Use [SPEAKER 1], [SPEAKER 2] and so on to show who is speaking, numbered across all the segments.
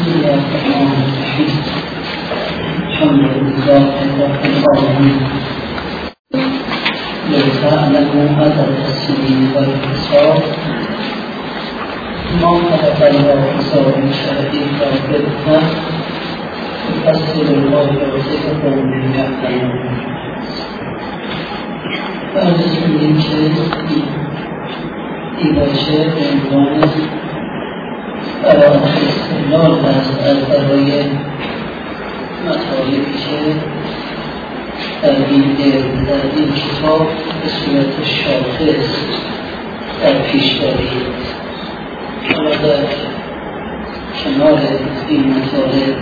[SPEAKER 1] الله الرحمن الرحيم. الحمد لله رب العالمين. لتعلموا عدد السنين والحساب ما خلق الله حساب شرعي فاكرها يفسر الله وصفه من يعلمون. بعد سنين که این باشه به عنوان استدلال هست از برای مطالبی که در این کتاب به صورت شاخص در پیش دارید. حالا در کنار این مطالب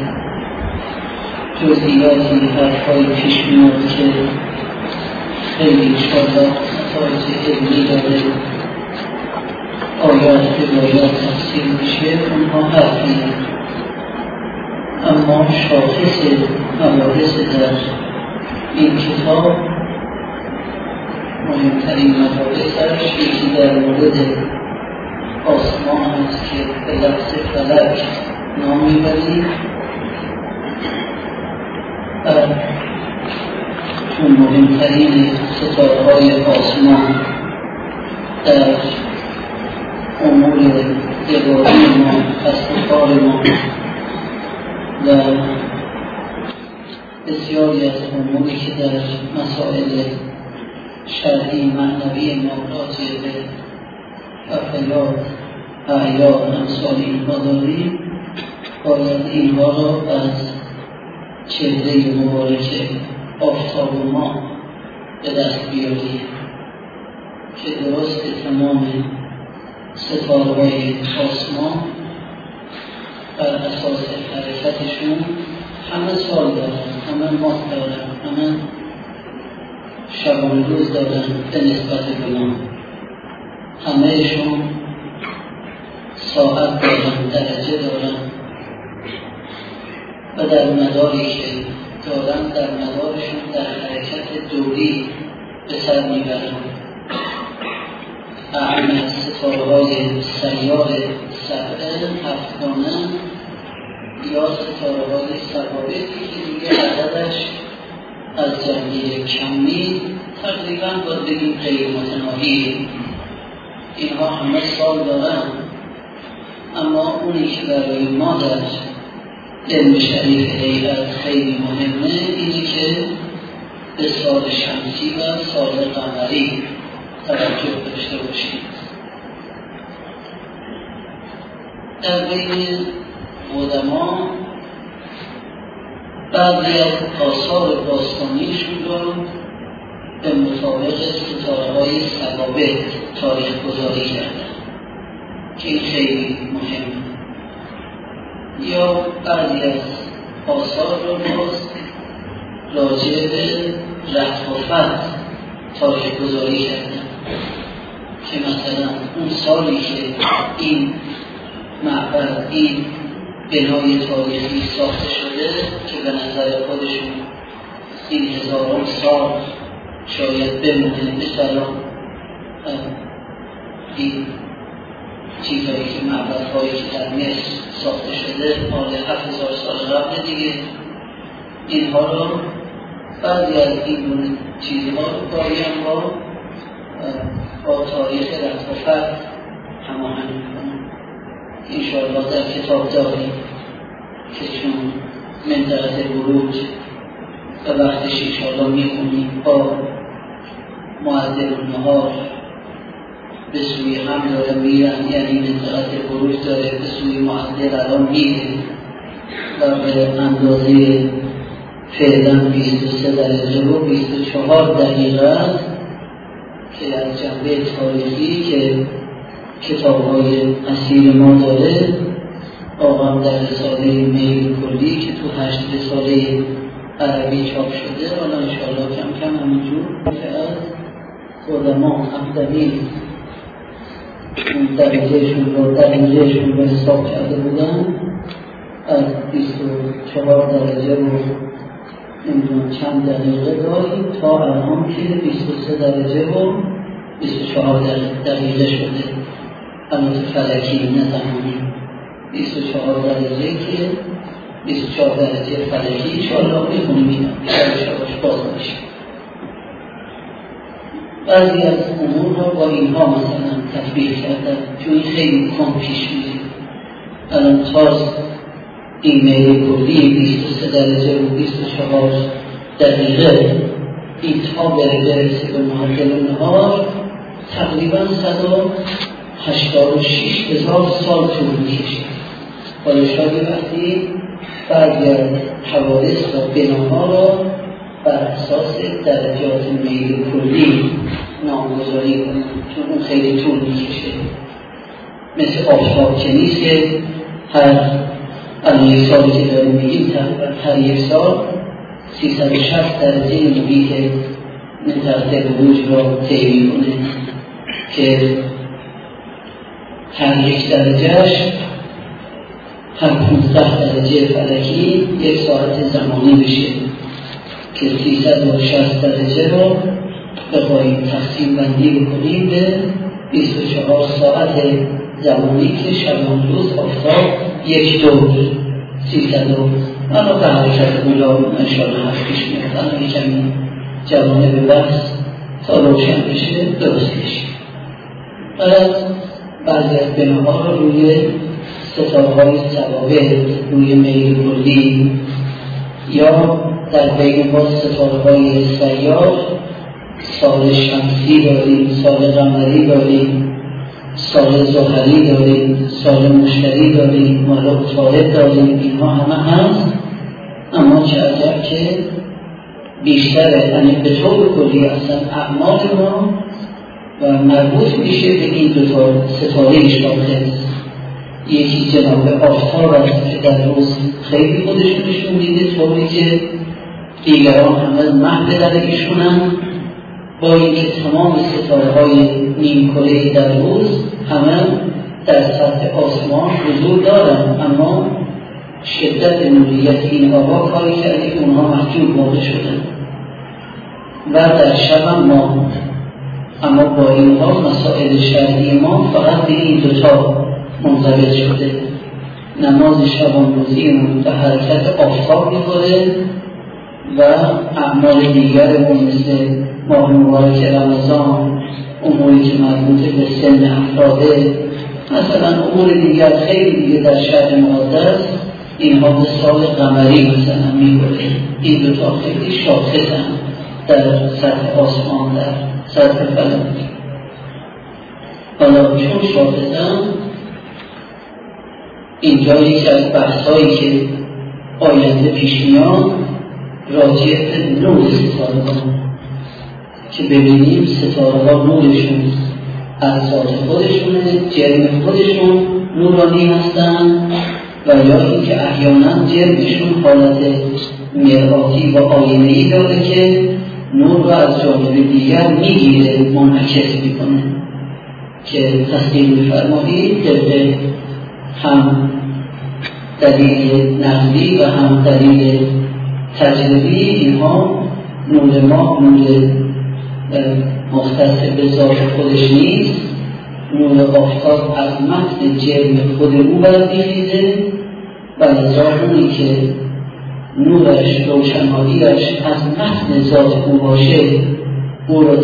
[SPEAKER 1] جزئیاتی حرف‌های پیش میاد که خیلی انشاءالله نتایج علمی داره، آیات روایات تفسیر میشه، اونها حرفی، اما شاخص مباحث در این کتاب مهمترین مباحثش یکی در مورد آسمان است که به لفظ فلک نام میبرید و چون مهمترین ستاره‌های آسمان در امور دگاری ما، کسب ما و بسیاری از اموری که در مسائل شرعی معنوی ما راجع به افعال اعیان امثال اینها داریم، باید اینها را از چهره مبارک آفتاب ما به دست بیاریم که درست تمام ستاره‌های آسمان بر اساس حرکتشون همه سال دارن، همه ماه دارن، همه شبان روز دارن به نسبت به ما، همهشون ساعت دارن، درجه دارن و در مداری که دارن در مدارشون در حرکت دوری به سر میبرن. اهم ستاره‌های سیار سبعه هفتگانه یا ستاره‌های ثوابتی که دیگه عددش از جمعی کمی تقریبا باید بگیم غیر متناهیه. اینها همه سال دارن، اما اونی که برای ما در علم شریف هیئت خیلی مهمه اینی که به سال شمسی و سال قمری توجه داشته باشید. در بین قدما بعضی از آثار باستانیشون رو به مطابق ستاره‌های ثوابت تاریخ گذاری کردن که این خیلی مهمه، یا بعضی از آثار رو باز راجع به رفع و فتح تاریخ گذاری کردن که مثلا اون سالی که این معبد، این بنای تاریخی ساخته شده که به نظر خودشون این هزاران سال شاید بمونه، مثلا این چیزهایی که معبدهایی که در مصر ساخته شده مال 7000 سال قبل دیگه، اینها رو بعضی از این چیزها رو باید با تاریخ رفع و فتح هماهنگ می‌کنن. انشاءالله در کتاب داریم که چون منطقه بروج و وقتش انشاءالله می‌خونیم با معدل النهار به سوی هم داره میرن، یعنی منطقه بروج داره به سوی معدل الان میره و به اندازه فعلا 23 درجه و 24 دقیقه که از جنبه تاریخی که کتاب‌های اصیل ما داره، آقام در رساله میل کلی که تو 8 رساله عربی چاپ شده، حالا انشاءالله کم کم همینجور که از قدما اقدمی درجهشون رو حساب کرده بودن، از 24 درجه رو نمیدونم چند دقیقه داریم تا الان که 23 درجه و 24 دقیقه شده، البته فلکی نه زمانی. 24 درجه که 24 درجه فلکی انشاءالله میخونیم اینا شباش باز میشه. بعضی از امور رو با اینها مثلا تطبیق کردن چون این خیلی کم پیش میره. الان خاص این میل کلی 23 درجه و 24 دقیقه این تا برسه به معدل نهار تقریبا 186,000 سال طول میکشه. حالا شاید وقتی بعضی از حوادث و بناها را بر اساس درجات میل کلی نامگذاری کنیم چون اون خیلی طول میکشه. مثل آفتاب که نیست که الان یک سالی که داریم میگیم تقریبا هر یک سال 360 درجه محیط منطقه بروج را طی میکنه که هر یک درجهش هر 15 درجه فلکی یک ساعت زمانی بشه که 360 درجه رو بخواهیم تقسیم بندی بکنیم به 24 ساعت زمانی که شبان روز آفتاب یک دور 300 اما به حرکت اولا انشاءالله هست پیش میاد. اما کمی جوانه به بحث تا روشن بشه درست بشه. بعضی از بناها رو روی ستاره‌های ثوابت روی میل کلی یا در بین با ستاره‌های سیار سال شمسی داریم، سال قمری داریم، سال زحلی داریم، سال مشتری داریم، مال عطارد داریم. اینها همه هست اما چه عجب که بیشتره یعنی به طور کلی اصلا اعمال ما و مربوط میشه به این دو تا ستاره شاخص. یکی جناب آفتاب است که در روز خیلی خودشونشون میده طوری که دیگران همه مهد در ایشونن، با اینکه تمام ستاره های نیم کره در روز همه در سطح آسمان حضور دارن اما شدت نوریت این آقا کاری کرده که اونها محجوب واقع شدن و در شب هم ما. اما با این حال مسائل شرعی ما فقط به این دوتا منضبط شده. نماز شبانروزیمون به حرکت آفتاب می‌خوره و اعمال دیگرمون مثل ماه مبارک رمضان، اموری که مربوط به سن افراده، مثلا امور دیگر خیلی دیگه در شهر مقدس اینها به سال قمری مثلا می‌خوره. این دوتا خیلی شاخصن در سطح آسمان، در سطح فلک. حالا چون شاخصن اینجا یکی از بحثایی که آینده پیش میاد راجع به نور ستاره‌ها که ببینیم ستاره‌ها نورشون از ذات خودشونه، جرم خودشون نورانی هستن و یا اینکه احیانا جرمشون حالت مرآتی و آینه‌ای داره که نور رو از جانب دیگر میگیره، منعکس میکنه که تصدیق می‌فرمایید طبق هم دلیل نقلی و هم دلیل تجربی اینها نور ما نور مختص به ذات خودش نیست. نور آفتاب از متن جرم خود او برمیخیزه و لذا اونی که نورش روشناییش از متن ذات او باشه او را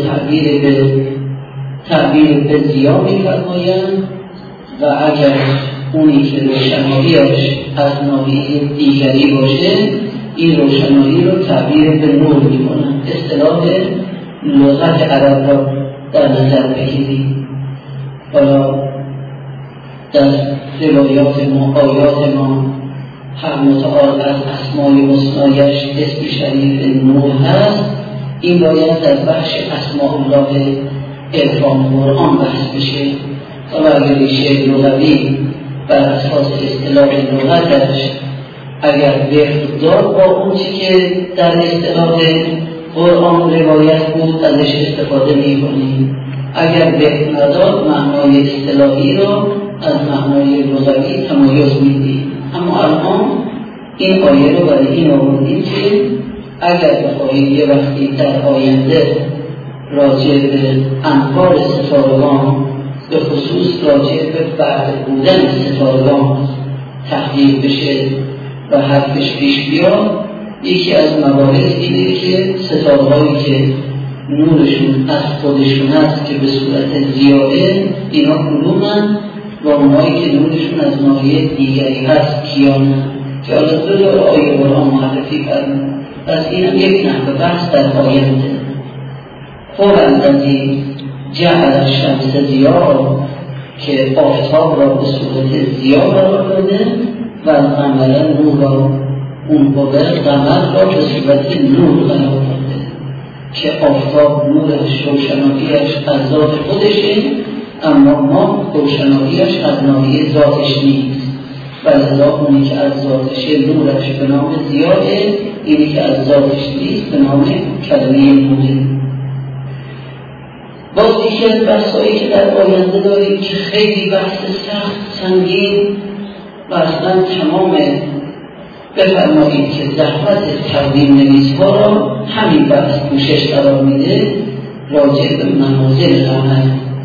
[SPEAKER 1] تعبیر به ضیا می‌فرمایند و اگر اونی که روشناییش از ناحیه دیگری باشه این روشنایی رو تعبیر به نور می‌کنند. اصطلاح لغت عرب را در نظر بگیرید. حالا در روایات ما آیات ما حق متعال از اسمای حسنایش اسم شریف نور هست. این باید در بخش اسماء الله عرفان قرآن بحث بشه و اگر ریشه لغوی بر اساس اصطلاح لغتش اگر وفق با اون چی که در اصطلاح قرآن روایت بود ازش استفاده می‌کنیم. اگر وفق نداد معنای اصطلاحی رو از معنای لغوی تمایز میدیم. اما الان این آیه رو برای این آوردیم که اگر بخواهید یه وقتی در آینده راجع به انوار ستارگان به خصوص راجع به فرد بودن ستارگان تحقیق بشه و حرفش پیش بیاد، یکی از مباحث اینه که ستاره‌هایی که نورشون از خودشون هست که به صورت زیاده اینا کدومن و اونهایی که نورشون از ناحیه دیگری هست کیانه که حالا دو آیه قرآن معرفی فرمود. پس اینم یک نحوه بحث در آینده. هو الذی جعل الشمس ضیاء که آفتاب را به صورت ضیاء قرار داده و قمر نور را اون قمر را به صورت نور قرار داده که آفتاب نورش روشناییش از ذات خودشه، اما ما روشناییش از ناحیه ذاتش نیست. ولذا اونی که از ذاتشه نورش به نام ضیاءه، اینی که از ذاتش نیست به نام کلمه نوره. باز یکی از بحثایی که در آینده داریم که خیلی بحث سخت سنگین و اصلا تمام بفرمایید که زحمت تقدیم نویس‌ها را همین بحث پوشش قرار میده، راجع به منازل عمل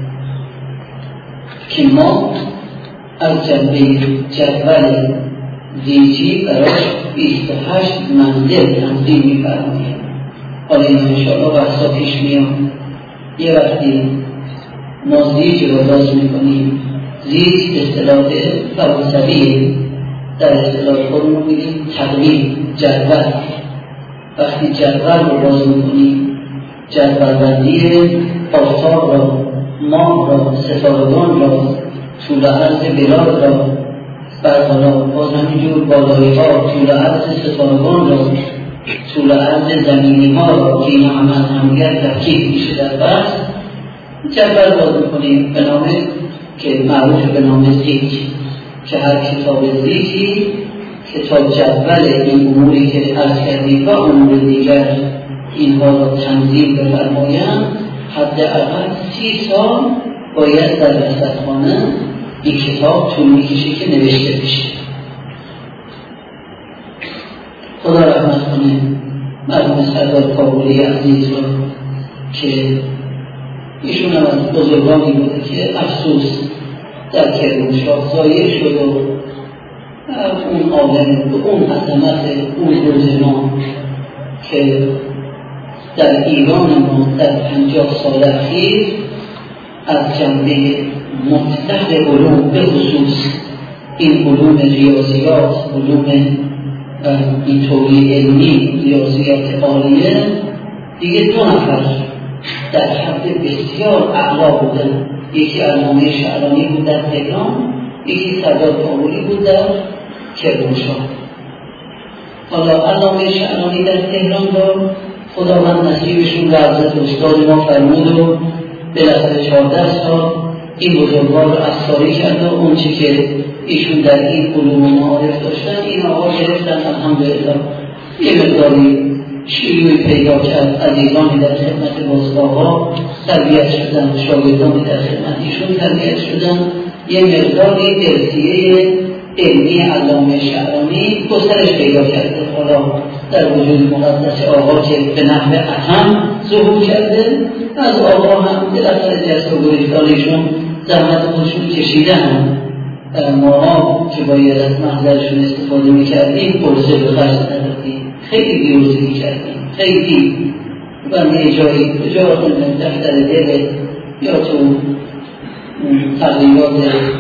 [SPEAKER 1] که ما از جنبه جدول زیجی براش 28 منزل تنظیم می‌فرماییم. حالا این انشاءالله بحثا پیش میاد. یه وقتی ما زیج رو باز میکنیم، زیج اصطلاح فرانسویه، در اصطلاح خودمون میگیم تقویم جدول. وقتی جدول رو باز میکنیم، جدول بندی آفتاب را، ماه را، ستارگان را، طول عرض بلاد را، بعد حالا باز همینجور بالایی ها، طول عرض ستارگان را، طول عرض زمینی ها را که این عمل همگر ترکیب میشه در بحث جدول باز میکنیم به نام که معروف به نام زیج، که هر کتاب زیجی کتاب جدول این اموری که عرض کردیم و امور دیگر اینها را تنظیم بفرمایند، حداقل 30 سال باید در رصدخانه این کتاب طول میکشه که نوشته بشه. خدا رحمت کنه مرحوم سردار کابلی عزیز را که ایشون هم از بزرگانی بوده که افسوس در کرمانشاه ضایع شد و اون عالم و اون عظمت اون روزنام که در ایران ما در 50 سال اخیر از جنبه مطلق علوم به خصوص این علوم ریاضیات، علوم این طوری علمی، ریاضیات عالیه، دیگه 2 نفر در حد بسیار اعلا بودن. یکی علامه شعرانی بود در تهران، یکی سردار کابلی بود در کرمانشاه. حالا علامه شعرانی در تهران رو خداوند نصیبشون و حضرت استاد ما فرمود و بالاخره 14 سال این بزرگوار رو افساری کرد و اون چی که ایشون در این علوم معارف داشتن این آقا گرفتن. الحمدلله یه مقداری شیوعی پیدا کرد، عزیزانی در خدمت بازگاه‌ها تربیت شدن، شاگردانی در خدمت ایشون تربیت شدن. یه مقداری ارثیه علمی علامه شعرانی گسترش پیدا کرده. حالا در وجود مقدس آقا که به نحو اهم ظهور کرده، از آقا هم بالاخره جست و گریختانشون زحمت خودشون کشیدن. ما که باید از محضرشون استفاده میکردیم پرسه به خرج ندادیم، خیلی بیروزی میکردیم، خیلی بنده جایی کجا خوندم دفتر دل یا تو تقریبات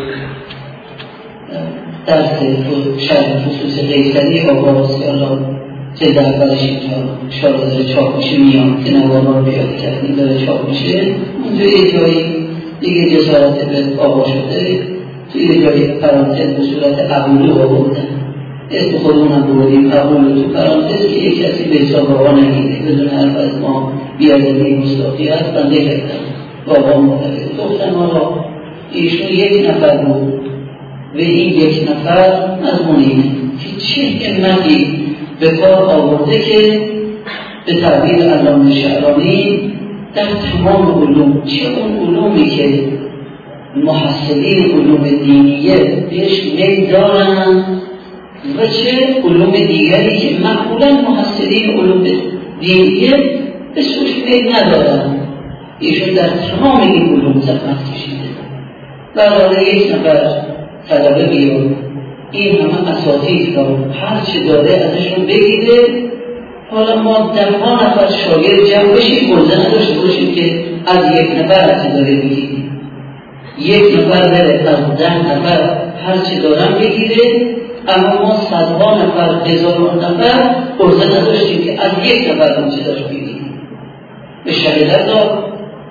[SPEAKER 1] درس شرح خصوص قیصری آقاست یا الله جلد اولش اینجا شاید داره چاپ میشه میان که نوارها رو بیاد کردیم داره چاپ میشه. اونجا یه جایی دیگه جسارت به آقا شده، توی یه جایی پرانتز به صورت قبولو آوردن، اسم خودمون هم بودیم قبولو تو پرانتز که یک کسی به حساب آقا نمیده بدون حرف از ما بیادمی مصداقی هست. بنده کردم بابا مختلف گفتم آقا ایشون یک نفر بود و این یک نفر مضمونینه که چه همتی به کار آورده که به تعبیر علامه شعرانی در تمام علوم، چه اون علومی که محصلین علوم دینیه بهش میل دارن و چه علوم دیگری که معمولا محصلین علوم دینیه به سوش میل ندارن. ایشون در تمام این علوم زحمت کشیده. برای یک نفر طلبه بیاد این همه اساتید رو هر چه داره ازشون بگیره. حالا ما 10 نفر شاگرد جمع بشیم، ارزه نداشته باشیم که از یک نفر هر چه داره بگیریم. یک نفر بره از 10 نفر هر چه دارن بگیره، اما ما 100 نفر 1000 نفر ارزه نداشتیم که از یک نفر اون چه داشت بگیریم. به شهیدت ها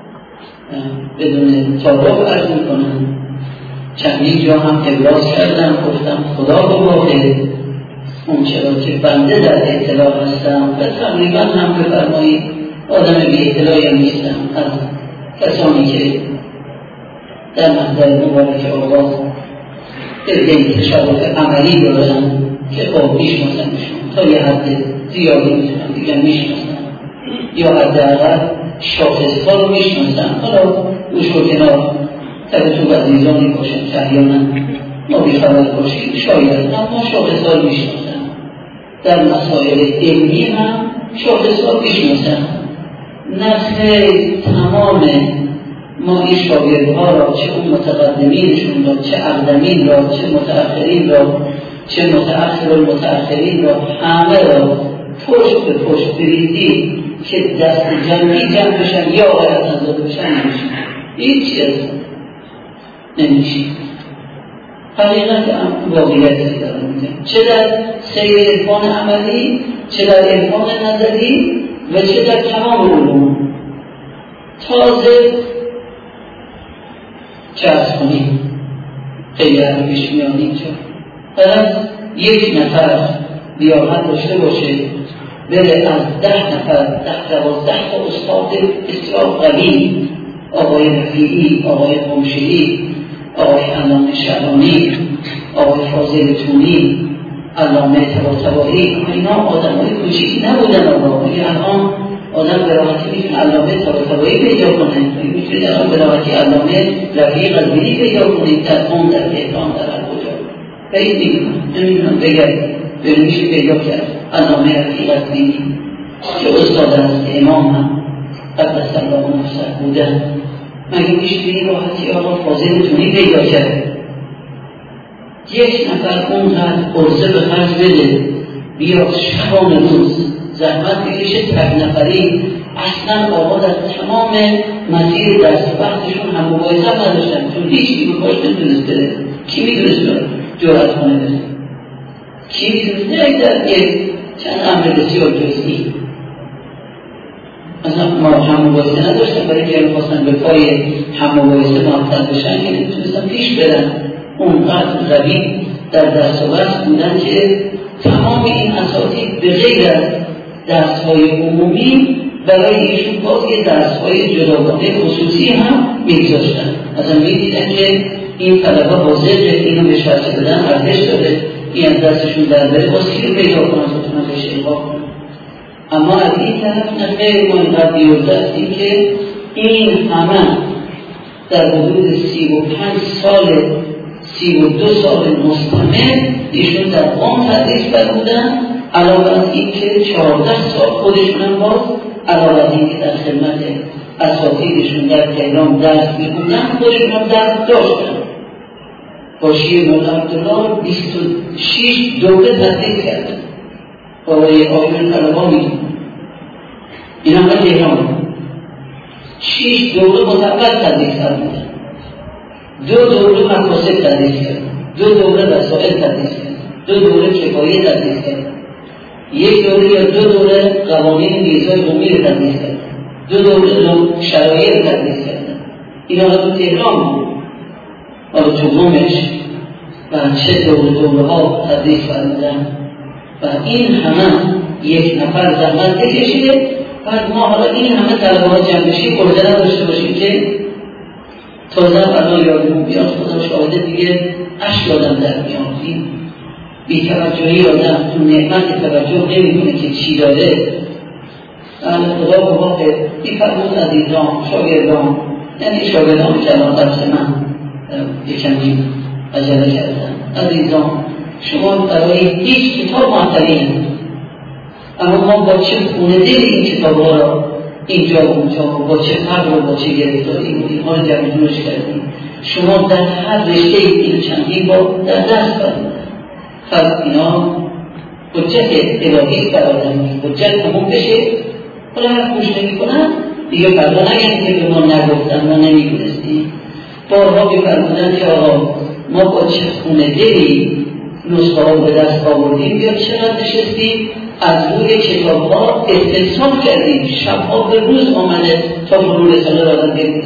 [SPEAKER 1] بدون تعارف عرض میکنم، چندین جا هم ابراز کردم، گفتم خدا بگاهه اون چرا که بنده در اطلاع هستم و تقریبا هم بفرمایید آدم بی اطلاعی هم نیستم از کسانی که در محضر مبارک آقا این تشابه عملی دارن که خب میشناسمشون تا یه حد زیادی میتونم دیگه میشناسم، یا حداقل شاخصها رو میشناسم. حالا اوش رو کنار تو عزیزانی باشم که احیانا ما بیخبر باشیم شاید، اما شاخصها رو میشناسم. در مسائل علمی هم شاخصها میشناسم. نخیر تمام ما این شاگردها را، چه اون متقدمینشون را، چه اقدمین را، چه متأخرین را، چه متأخرین را، همه را پشت به پشت بریدی که دست جمعی جمع بشن یا آقایت نزد بشن نمیشن. هیچ چیز نمیشه. حقیقت واقعیتی دارم میگم، چه در سیر عرفان عملی، چه در عرفان نظری و چه در تمام علوم. تازه چه از کنیم خیلی عربیش میان اینجا پس یک نفر لیاقت داشته باشه بره از 10 نفر 12 تا استاد بسیار قوی، آقای رفیعی، آقای قمشه‌ای، آقای علامه شعبانی، آقای فاضل تونی، علامه طباطبایی، اینا آدمای کوچیکی نبودن. آقا میگه الان آدم به راحتی میتونه علامه طباطبایی پیدا کنه، میتونه الان به راحتی علامه رفیع قزوینی پیدا کنه در قم، در تهران، در الکجا. خیلی نمیدونم بگرد میشه پیدا کرد علامه رفیع قزوینی که استاد است، امام هم قدس الله نفسه بودن. مگه میشه به این راحتی آقا فاضل تونی پیدا کرد؟ یک نفر اونقدر عرضه به خرج بده بیاد شبان روز زحمت بکشه تک نفری. اصلا آقا در تمام مسیر دست وقتشون هم مباحثه نداشتن، چون هیچی به پاش نمیدونست بره. کی میدونست جرأت کنه بره؟ کی میدونست در یک چند امر بسیار جزئی. اصلا ما هم مباحثه نداشتن، برای که می‌خواستن به پای هم مباحثه معطل بشن که نمیتونستن پیش برن. اونقدر قوی در دست و بست بودن که تمام این اساتید به غیر از درس‌های عمومی برای ایشون باز یه درس‌های جداگانه خصوصی هم می‌گذاشتن. اصلا می‌دیدن که این طلبه حاضر اینو به شرط بدن ارزش داره، این از دستشون در بره باز که پیدا کنن بتونن بهش القا کنن. اما از این طرف نخیر ما اینقدر بیرده هستیم که این همه در حدود 35 سال 32 سال مستمر ایشون در قم تدریس بودن، علاوه از این که 14 سال خودشون هم باز علاوه از این که در خدمت اساتیدشون در تهران درس می‌خوندن خودشون هم درس داشتن. با شیخ مولا عبدالله 26 دوره تدریس کردن. آقای آقایون طلبا می‌دونن این هم در تهران 6 دوره متقل تدریس کردن، 2 دوره مقاصد تدریس کردن، 2 دوره وسائل تدریس کردن، 2 دوره کفایه تدریس کردن، 1 دوره یا 2 دوره قوانین میزای قومی رو تدریس کردن، 2 دوره شرایع رو تدریس کردن. اینا رو تو تهران بود. حالا تو قمش و چه دوره ها تدریس فرمودن و این همه یک نفر زحمت بکشیده. بعد ما حالا این همه طلبه ها جمع بشیم ارزه نداشته باشیم که تازه الان یادمون بیاد خدا شاهده دیگه اشک آدم در میاد. این بی‌توجهی آدم تو نعمت توجه نمی‌کنه که چی داره. خدا به واقع این فرمود عزیزان شاگردان، یعنی شاگردان که الان درس من یکمی عجله کردن. عزیزان شما برای هیچ کتاب معطلی نمید، اما ما با چه خونه دل این کتاب ها را اینجا و اونجا با چه قبل و با چه گرفتاری و اینها رو جمع جورش کردیم. شما در هر رشته این چندین با در دست فرمودن پس اینا حجت الهی بر آدمی، حجت تموم بشه. حالا هر خوش نمی کنن دیگه فردا نگن که به ما نگفتن، ما نمیدونستیم. بارها بفرمودن که آقا ما با چه خونه دلی نسخه ها به دست آوردیم، یا چقدر نشستیم از روی کتاب ها استنساخ کردیم، شبها به روز آمده تا مرور ساله را بگیریم.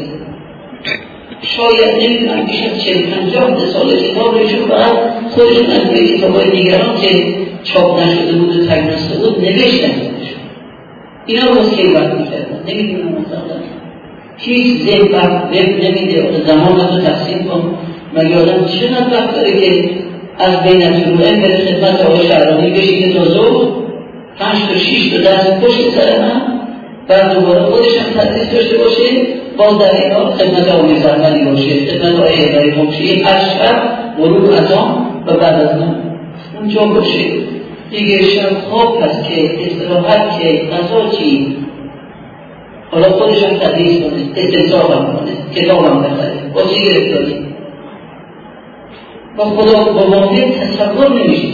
[SPEAKER 1] شاید نمیدونم بیش از 40-50 سال کتابشون فقط خودشون از روی کتاب‌های دیگران که چاپ نشده بود و تگنسته بود نوشتن. اینا رو مسکه وقت می‌کردن، نمیدونم مطلقا هیچ ذهن وقت نمیده. زمان رو تقسیم کن، مگه آدم چقدر وقت داره که از بین طلوعه بره خدمت آقای شهرانی بشینه تا ظهر 5 تا 6 تا درس پشت سر من، بعد دوباره خودش هم تدریس داشته باشه، باز در این حال خدمت آقای زرمنی باشه، خدمت آقای هدایی باشه، هر شب غروب اذان و بعد از اون اونجا باشه. دیگه شب خواب هست که استراحت که غذا چی، حالا خودش هم تدریس کنه، استنساخ هم کنه، کتاب هم بخره، با چی گرفتاری؟ با خدا با واقع تصور نمیشه.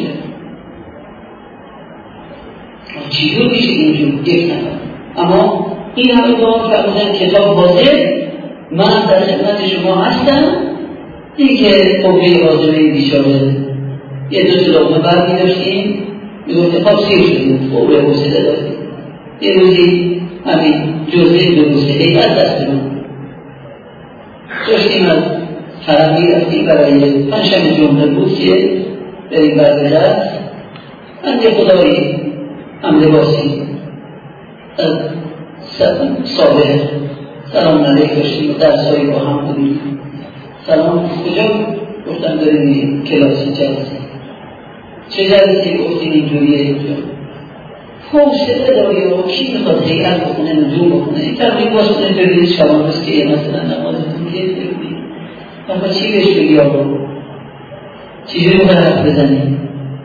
[SPEAKER 1] چیزو میشه اینجور یک نفر. اما این همه با فرمودن کتاب حاضر، من در خدمت شما هستم. دیگه قوه عازمه بیچاره یه 2 لقمه برمی داشتیم، میگفت خب سیر شدیم، قوه حوصله داشتیم. یه روزی همین جزء 2 روزه از دستمون داشتیم، از طرف میرفتیم برای پنجشنبه جمعه بود که بریم برگرد. من یه خدایی هم لباسی سابق سلام علیک داشتیم و درسایی با هم بودیم. سلام کجا؟ گفتم داریم کلاسی جلسه. چه جلسه؟ گفتیم اینجوریه اینجا. حوصله داری و کی میخواد هیئت بکنه، نجوم بکنه، این تقریب باش کنه ببینید شبان روز که مثلا نمازتون که ببینید اما چی بهش بگی آقا؟ چیزی رو حرف بزنید؟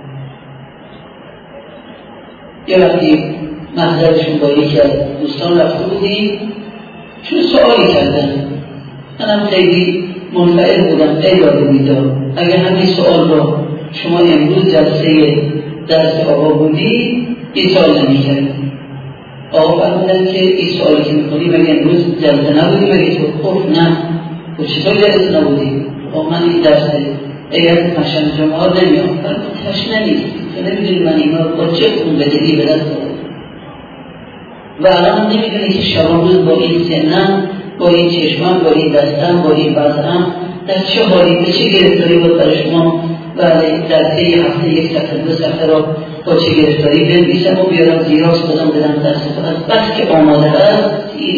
[SPEAKER 1] یه وقتی محضرشون با یکی از دوستان رفته بودیم، چون سوالی کردن، منم خیلی منفعل بودم، خیلی داده میداد. اگر همین سوال رو شما امروز جلسه درس آقا بودی این سوال نمی کردی. آقا فرمودن که این سوالی که میکنی مگه امروز جلسه نبودی؟ مگه تو خب نه. و چطور جلسه نبودی؟ آقا من این درسه اگر پشن جمعه نمیام، فرمود تشنه نیست، تو نمیدونی من اینا رو با چه خون بدهی به دست دارم. و الان نمیدونی که شبان روز با این سنم، با این چشمم، با این دستم، با این وضعم در چه حالی، به چه گرفتاری بود برای شما در طی هفته 1 صفحه 2 صفحه را با چه گرفتاری بنویسم و بیارم زیراش بدم بدم دستتون. از بس که آماده هست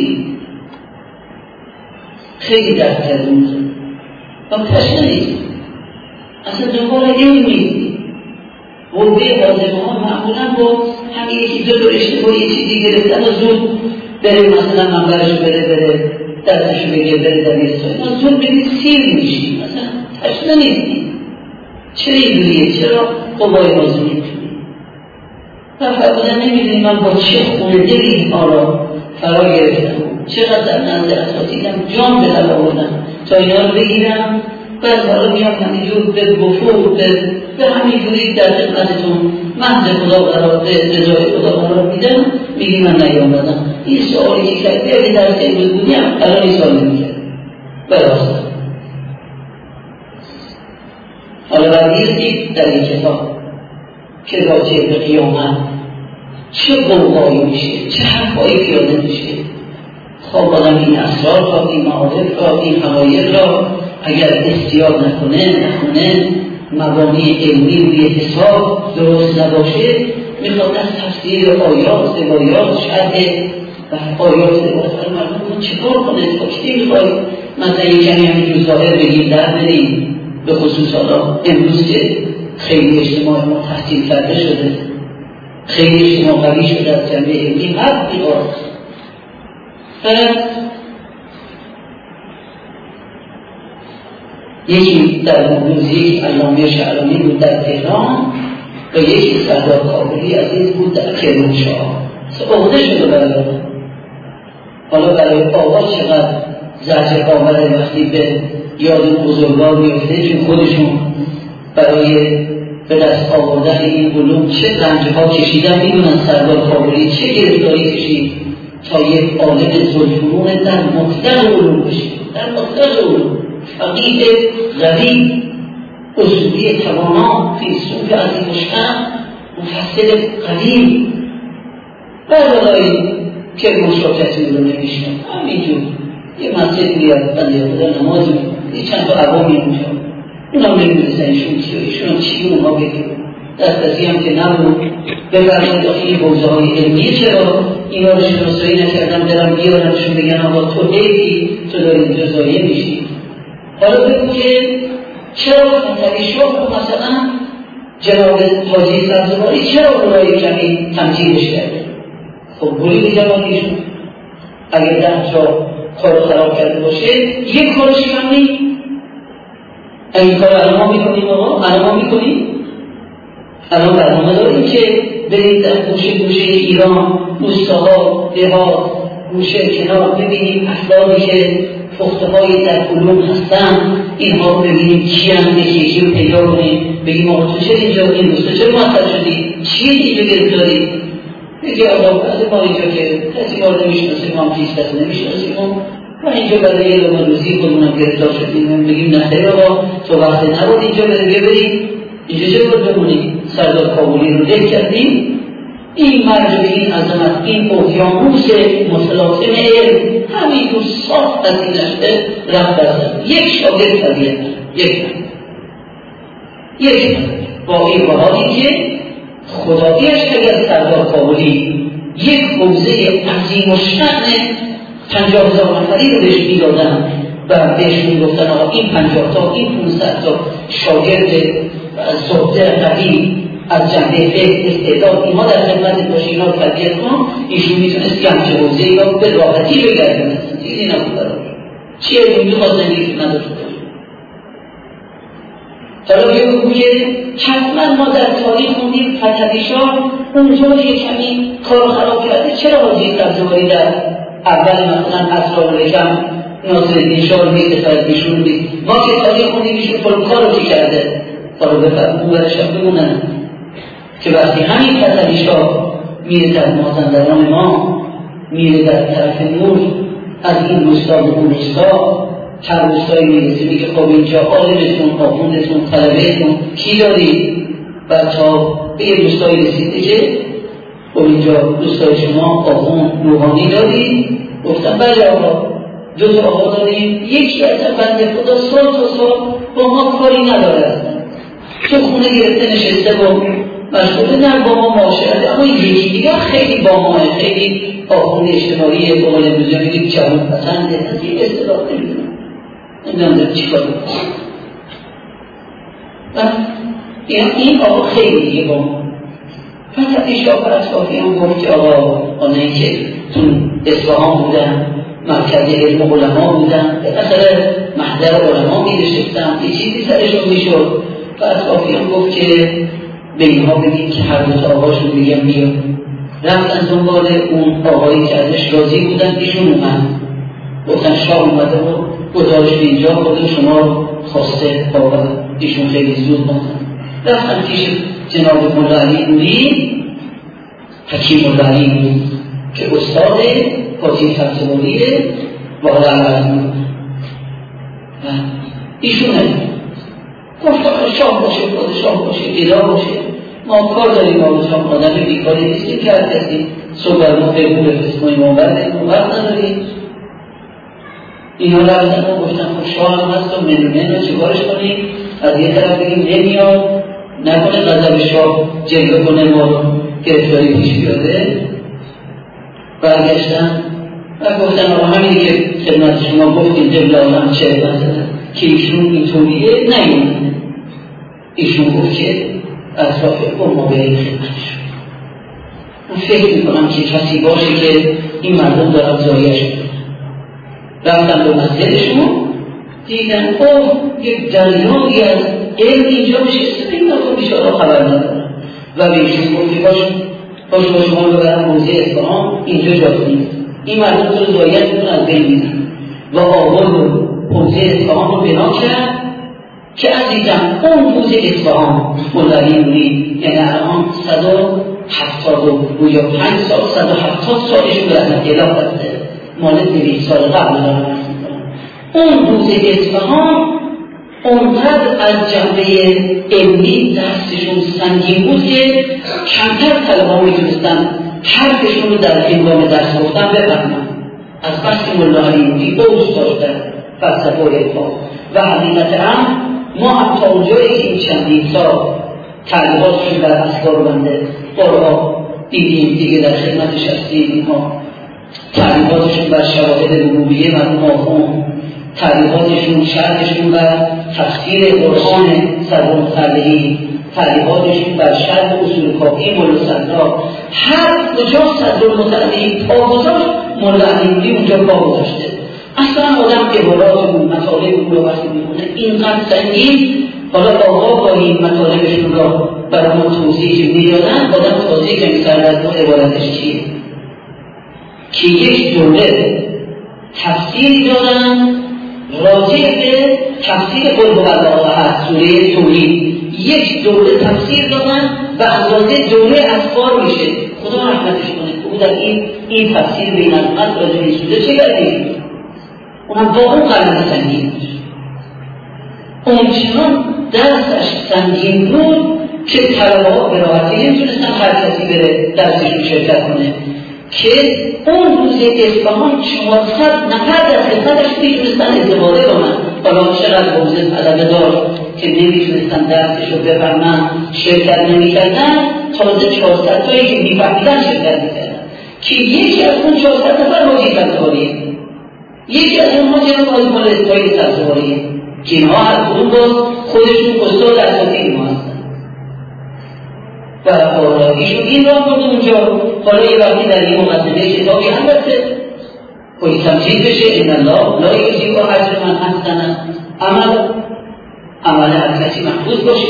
[SPEAKER 1] خیلی درد کرده موضوع و تشنه نیست، اصلا دنبال علم نیست. قوه حاضمه ها معمولا با همین یکی 2 اشتباه یه چیزی گرفتن و زود بره مثلا منبرشو بره درسشو بگه بره در یه سایی ما زود بگید سیر میشیم، مثلا تشنه نیستیم. چرا اینجوریه؟ چرا قوه حاضمه میتونیم؟ و فرمودن نمیدونیم من با چه خونه دلی این آرا فرا گرفتم، چقدر در نزد اساتیدم جان به دل آوردم تا اینا رو بگیرم. بعد حالا میام همینجور به گفور به همینجوری در خدمتتون محض خدا قرار رضای خدا قرار میدم، میگی من نیامدم. این سوالی که کردی اگه درس امروز بودیم الان این سوال نمیکرد براستم. حالا برمیرسید در این کتاب که راجع به قیامت چه قوقایی میشه، چه حرفایی پیاده میشه. خب آدم این اسرار را، این معارف را، این حقایق را اگر استیاد نکنه مبانی علمی روی حساب درست نباشه، میخواد از تفسیر آیات روایات شرح و آیات روایات مردم چیکار کنه؟ چی میخوای مثلا یک کمی همینجور ظاهر بگیم در بریم؟ به خصوص حالا امروز که خیلی اجتماع ما تحصیل کرده شده، خیلی اجتماع قوی شده از جنبه علمی هر بیقار. یکی در نوروز، یک علامه شعرانی بود در تهران و یکی سردار کابلی عزیز بود در کرمانشاه. عقده شده برای حالا برای آقا چقدر زجر آوره وقتی به یاد بزرگان میفته، چون خودشون برای به دست آوردن این علوم چه رنج‌ها کشیدن میدونن سردار کابلی چه گرفتاری کشید تا یک عالم ذوالفنون در مطلق علوم بشید، در مطلق علوم، فقیه غریب، اصولی توانا، فیلسوف عظیم‌الشأن، مفسر قدیم. برای که مشارکتی رو نمیشن همینجور یه مسجد میاد بنده خدا نماز میکنه، یه چند تا عوامی اونجا، اونا نمیدونستن ایشون کیه، ایشون چی اونها بگیم، دسترسی هم که نبود. بفرمایید داخل حوزه های علمی چرا اینا رو شناسایی نکردن برم بیارمشون بگن آقا تو حیفی، تو داری اینجا ضایع میشی. حالا بگو که چرا خطری شاه مثلا جناب حاجی سبزواری چرا اونایی کمی تمثیلش کرده؟ خب بولی جماعتیشون اگر 10 جا کار خراب کرده باشه یک کارش کم نیست. این کار الان ما میکنیم آقا، الان ما میکنیم، الان برنامه داریم که برید در گوشه ایران، روستاها، دهات، گوشه کنار ببینیم افرادی که پخته‌هایی در علوم هستن، اینها رو ببینیم کی هم یکی رو پیدا کنیم، بگیم آقا تو چه اینجا این روستا چرا معطل شدی؟ چیه اینجا گرفتاری؟ میگه آقا بعد ما اینجا که کسی ما رو نمیشناسیم، ما هم پیش کسی نمیشناسیم، ما اینجا برای یه لقمه روزی خودمونم گرفتار شدیم، بگیم نه خیر آقا تو وقت نبود اینجا بریم اینجا چه باید بمونیم؟ سردار کابلی رو ذکر کردیم، این مرج به این عظمت، این اقیانوس متلاطم علم همینطور صاف از این نشته رفت برزن. یک شاگرد طبیعت، یک با این حالی که خداییش اگر سردار کابلی یک حوزه عظیم و شأن 50,000 نفری رو بهش میدادن و بهش میگفتن آقا این 50 تا این 500 تا شاگرد زهده قوی از جنبه فکر استعداد اینها در خدمت باشه، اینا رو تربیت کن، ایشون میتونست یه همچه حوزه‌ای را به راحتی بگردونه، چیزی نبود براش. چیه این میخواد زندگی که نداشته باشه؟ حالا بگو که حتما ما در تاریخ خوندیم فتحعلی-شاه اونجا یه کمی کار خراب کرده. چرا حاجی سبزواری در اول مثلا اسرارالحکم ناصرالدین شاه رو می‌کشد بیشون بید، ما که تاریخ خوندیم ایشون کار رو چی کرده؟ حالا بفرد اون برش هم بمونن که وقتی همین فتحعلی-شاه میره در مازندران ما، میره در طرف نور از این روستا به اون روستا، هر روستایی میرسه میگه خب اینجا عالمتون، آخوندتون، طلبهتون کی دارید؟ و تا به یه روستایی رسیده که خب اینجا روستای شما آخوند روحانی دارید؟ گفتن بله آقا، 2 تا آقا داریم، یکی از بنده خدا سال تا سال با ما کاری نداره، تو خونه گرفته نشسته با مشغوله نه با ما معاشرت، اما این یکی دیگه خیلی با ما، خیلی آخوند اجتماعی به قول امروزی میگید جوان پسنده، از این اصطلاح نمیدونم نمیدونم چی کار بکنم. و این آقا خیلی دیگه با ما فتحعلی-شاه بر اطرافی هم گفت که آقا آنهایی که تو اصفهان بودن، مرکز علم علما بودن، بالاخره محضر علما می‌نشستن، یه چیزی سرشون میشد. و اطرافی هم گفت که به اینها بگید که هر 2 تا آقاشون میگن بیاد. رفت از دنبال اون آقایی که ازش راضی بودن، ایشون اومد، گفتن شاه اومده و گزارش به اینجا خود شما رو خواسته تا ایشون خیلی زود بودن. رفتن پیش جناب مولا علی نوری، حکیم مولا علی نوری که استاد حاجی سبزواریه و حالا علم بود. ایشونه گفت شاه باشه، پادشاه باشه، اله باشه، ما کار داریم، ما بودم آدم بیکاری نیستیم که هر کسی صبح بر ما پیغون بفرست ما وقت نداریم. اینا رفتن و گفتن خب شاه هم هست و منونه رو چه کارش کنیم؟ از یه طرف بگیم نمیاد، نکنه غضب شاه جلوه کنه ما رو گرفتاری پیش بیاده. برگشتن و گفتن آقا همینی که خدمت شما گفتیم قبل عالم چه مثلا که ایشون اینطوریه نگیمونه. ایشون گفت که اطراف با ما بریم خدمتشون. من فکر میکنم که کسی باشه که این مردم دارن زایش کنن. رفتن به مسجدشون دیدن اوه یک دریایی از علم اینجا نشسته، این نکن بیشارا خبر ندارن و به ایشون گفت که باش شما رو ببرم حوزه اصفهان، اینجا جاست نیست، این مردم تو رو زایت میتون از بین میزن و آورد و حوزه اصفهان رو بنا کرد که عزیزم اون روز اصفهان مولوی یعنی الان 175 سال 170 سالش به رحمت الله رفته، مال 200 سال قبل دارم. اون روز اصفهان اونقدر از جنبه علمی دستشون سنگین بود که کمتر طلبه‌ها میتونستن حرفشون رو در هنگام درس گفتن بفهمن. از بس که ملا علی اوج داشتن فلسفه و عرفان و حقیقت ما هم تا اونجایی که این چندین سال تعلیقاتشون در اسکار بنده بارها دیدیم دیگه، در خدمتش هستیم. اینها تعلیقاتشون بر شواهد ربوبیه و مفهوم، تعلیقاتشون شرحشون بر تفسیر قرآن سرمطلعی، تعلیقاتشون بر شرح اصول کافی مولا صدرا، هر کجا صدرالمطلعی پا گذاشت مولا علی اونجا پا گذاشته. اصلا آدم عبارات اون مطالب اون رو وقتی میخونه اینقدر سنگین، حالا آقا با این مطالبشون را برای ما توضیح میدادن، آدم توضیح که میکردن با عبارتش چیه که یک دوره تفسیری دادن راجع به تفسیر قل هو الله احد سوره توحید، یک دوره تفسیر دادن و اندازه دوره اسفار میشه. خدا رحمتش کنه او در این تفسیر بین الناس راجع به سوره چه کردی؟ اونم با اون قلم سنگین بود، اونچنان درسش سنگین بود که طلبه‌ها به راحتی نمیتونستن هر کسی بره درسشون شرکت کنه، که اون روز اصفهان 400 نفر در خدمتش میتونستن استفاده کنن. حالا چقدر حوزه طلبه داشت که نمیتونستن درسش رو بفهمن، شرکت نمیکردن، تازه 400 تایی که میفهمیدن شرکت میکردن، که یکی از اون 400 نفر حاجی تبزواریه، یکی از اونها جناب آقای مال اسماعیل تبزواریه که اینها از اون باز خودشون استاد اساتید ما هستن و ایشون این را برد اونجا. حالا یه وقتی در این مقدمه کتابی هم رفته باید تمجید بشه ان الله لا یضیع اجر من احسن عمل از کسی محفوظ باشه.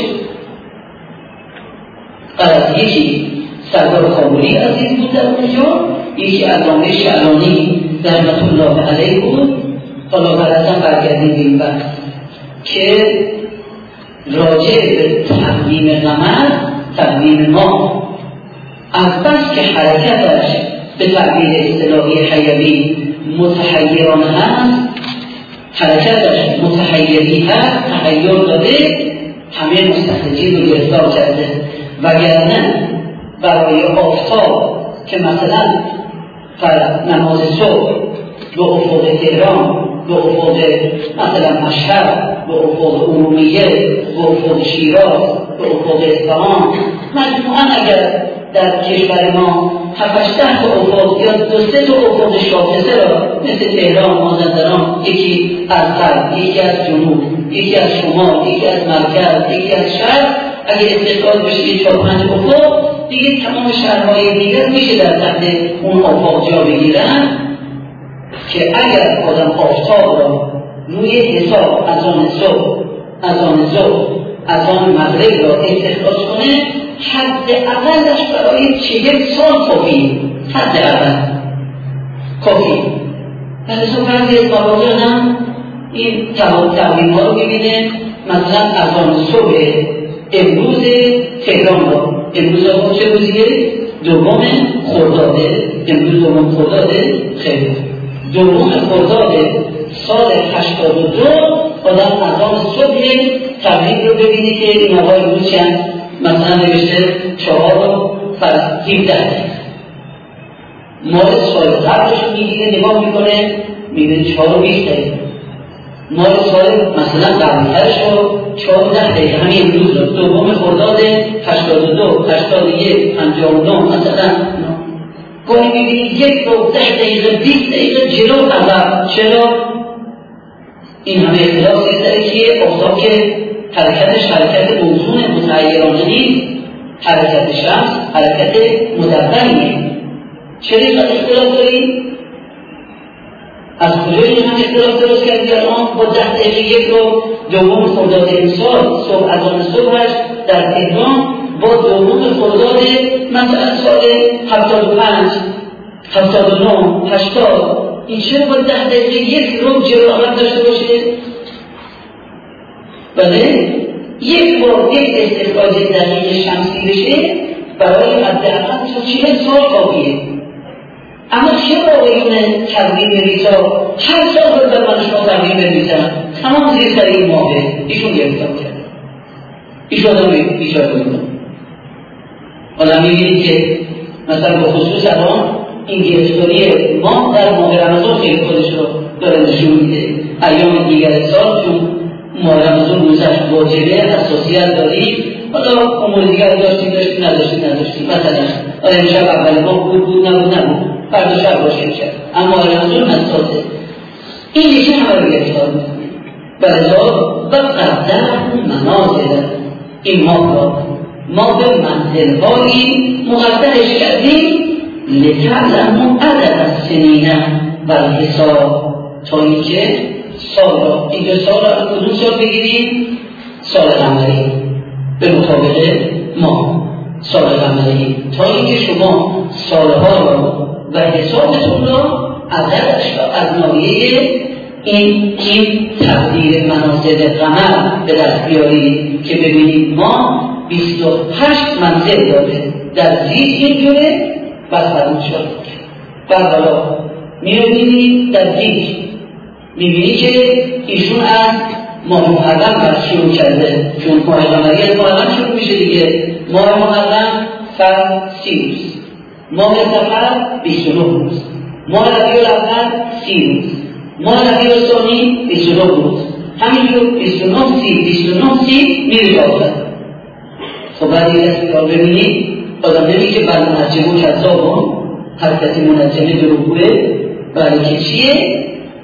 [SPEAKER 1] از یکی سردار کابلی عزیز بود در اونجا، یکی علامه شعرانی رحمت الله علیه بود. حالا برازم برگردیم به این وقت که راجع به تقویم قمر، تقویم ما، از بس که حرکتش به تعبیر اصطلاحی حیوی متحیرانه هست، حرکتش متحیری هست، تحیر داده، همه مستخرجین رو گرفتار کرده. وگرنه برای آفتاب که مثلا نماز صبح به افق تهران، به افق مثلا مشهد، به افق ارومیه، به افق شیراز، به افق اصفهان، مجموعاً اگر در کشور ما 7-8 تا افق یا 2-3 تا افق شاخصه را مثل تهران، مازندران، یکی از غرب، یکی از جنوب، یکی از شمال، یکی از مرکز، یکی از شرق، اگر استقلال بشه 4-5 افق دیگه تمام شهرهای دیگر میشه در تحت اون افق جا بگیرن، که اگر آدم آفتاب را روی حساب از آن صبح، از آن مغرب را استخراج کنه، حد اقلش برای 40 سال کافی، حد اقل کافی. مثلا بعضی از مواقع هم این تقویم ها رو ببینه، مثلا از آن صبح امروز تهران را، امروز ها چه روزیه؟ 2 خرداده، امروز 2 خرداده، خیلی 2 خرداد سال 82 آدم از آن صبح تقویم رو ببینه که این آقای امروز چند، مثلا نوشته 4/17 ماه سال قبلش میگیره، نگاه میکنه میبینه 4/20 ماه سال مثلا قبلترش رو 4/10 همین امروز رو 2 خرداد 82 81 59 مثلا گاهی میبینی 1 رو 10 دقیقه 20 دقیقه جلو عقب. چرا؟ این همه اختلاف سر که آفتاب که حرکتش حرکت موزون متغیرانه نیست، حرکت شمس حرکت مدوریه. چرا اینقدر اختلاف داریم؟ از کجای این هم اختلاف درست کردی الان با 10 دقیقه 1 رو 2 خرداد امسال صبح از آن صبحش در تهران با 2 خرداد مثلا سال 75 79 80 این چرا با 10 دقیقه 1 رو جلو عقب داشته باشه؟ بله یک بار یک استخراج دقیق شمسی بشه برای حداقل تا 40 سال کافیه. اما چرا آقایون تقویم ریزا هر سال در من شما تقویم بریزن تمام زیر سر این ماهه ایشون گرفتار کرده، ایشون آدم بیچاره بودن. حالا می‌بینید که مثلا به خصوص الان این گرفتاری ما در ماه رمضان خیلی خودش رو داره نشون میده. ایام دیگر سال چون ماه رمضان روزش واجبه حساسیت داریم، حالا امور دیگر داشتیم نداشتیم. مثلا امشب اول ماه بود نبود فردا شب باشه امشب، اما رمضان حساسه. این یکی همه رو گرفتار میکنه. بلذا و قدر منازل این ماه را ما به منزل‌هایی مقدرش کردیم لتعلموا عدد السنین و الحساب، تا اینکه سال را اینجا سال را کدوم سال بگیریم؟ سال قمری به مطابق ما سال قمری، تا اینکه شما سالها را و حسابتون را عددش را از ناحیه این تقدیر منازل قمر به دست بیارید که ببینید ما 28 منزل داره در زیر اینجوره بس فرمون شد. بالا میبینید در زیر میبینید که ایشون از ماه محرم بر شروع کرده، چون ماه قمری از محرم شروع میشه دیگه. ماه محرم فرد 30 روز، ماه سفر 29 روز، ماه ربیع الاول 30 روز، ماه ربیع الثانی 29 روز، همینجور 29 میره آخر. خب بعد این دستی را ببینید آدم نمی که بر منجم و کذابان حرکت منجمه دروبه برای که چیه؟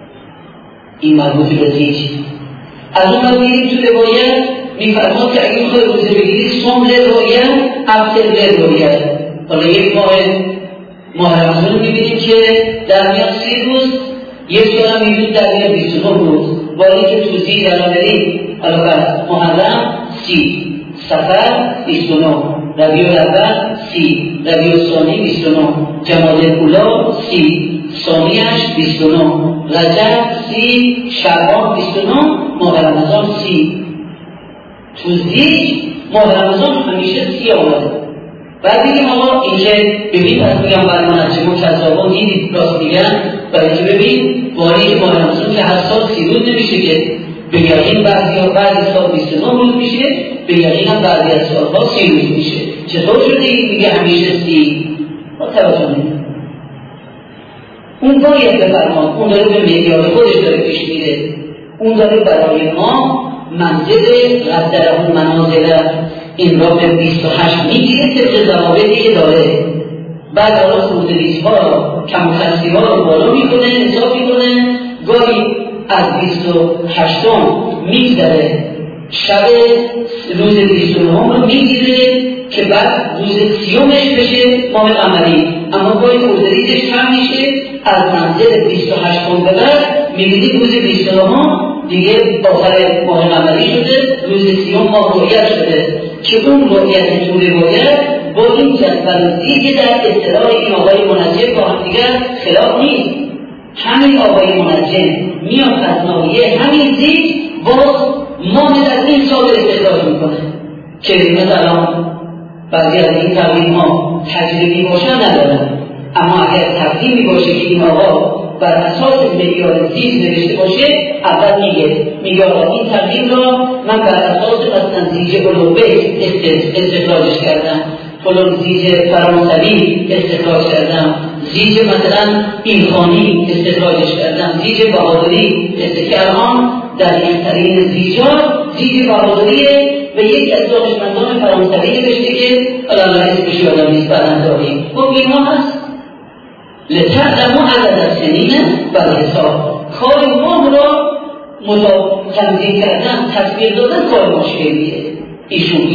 [SPEAKER 1] این مربوط به زیج. از اون من میگیم تو روایت میفرماد که اگه میخوای روزه بگیری صوم لروایت افطر لروایت. حالا یک ماه رمضان میبینیم که در میاد 30 روز، یک سال هم میبینیم در میاد 29 روز، ولی که تو زیج الان بریم الان محرم 30، سفر 29، ربیع الاول 30، ربیع الثانی 29، جمادی الاولی 30، ثانیش 29، رجب 30، شعبان 29، ماه رمضان 30. تو زیج ماه رمضان همیشه 30 آمده. بعد دیگه ما اینکه ببین از میگم برای منجم و کذابان دیدید راست میگن، برای که ببین واری ماه رمضان که هر سال 30 روز نمیشه که به یقین بعضی سال 29 روز میشه، به یقین هم بعضی از سالها 30 روز میشه. چطور شده این میگه همیشه 30؟ با توجه نمید اون باید بفرمان، اون داره به معیار خودش داره پیش میره، اون داره برای ما منزل قدره و منازل این را به 28 میگیره طبق ضوابطی که داره. بعد حالا خورده ریزها را کم خسیها را بالا میکنه، حساب میکنه، گاهی از 28 میگذره شب روز 29 رو میگیره که بعد روز 30 بشه ماه قمری، اما گاهی خورده ریزش کم میشه از منزل 28 به بعد میبینید روز 29 دیگه آخر ماه قمری شده، روز 30 ماه رؤیت شده که اون رؤیت تو روایت با این جدول زیگه در اصطلاح این آقای منجم با هم دیگر خلاف نیست. همین آقای منجم میاد از ناحیه همین زیگ باز ماه در این سال استخراج میکنه که مثلا بعضی از این تقویم ها تجربی باشه ندارن، اما اگر تقویمی باشه که این آقا بر اساس معیار زیج نوشته باشه اول میگه آقا این تقویم را من بر اساس مثلا زیج علوبه استخراجش کردم، فلان زیج فرانسوی استخراج کردم، زیج مثلا ایلخانی استخراجش کردم، زیج بهادری استخراج در این ترین زیجات زیج بهادریه و یک از دانشمندان فرانسوی نوشته که الان اسمش یادم نیست برانداری و بیما هست لتعلموا عدد السنین و الحساب. کار ماه را تنظیم کردن تطبیق دادن کار مشکلیه. ایشون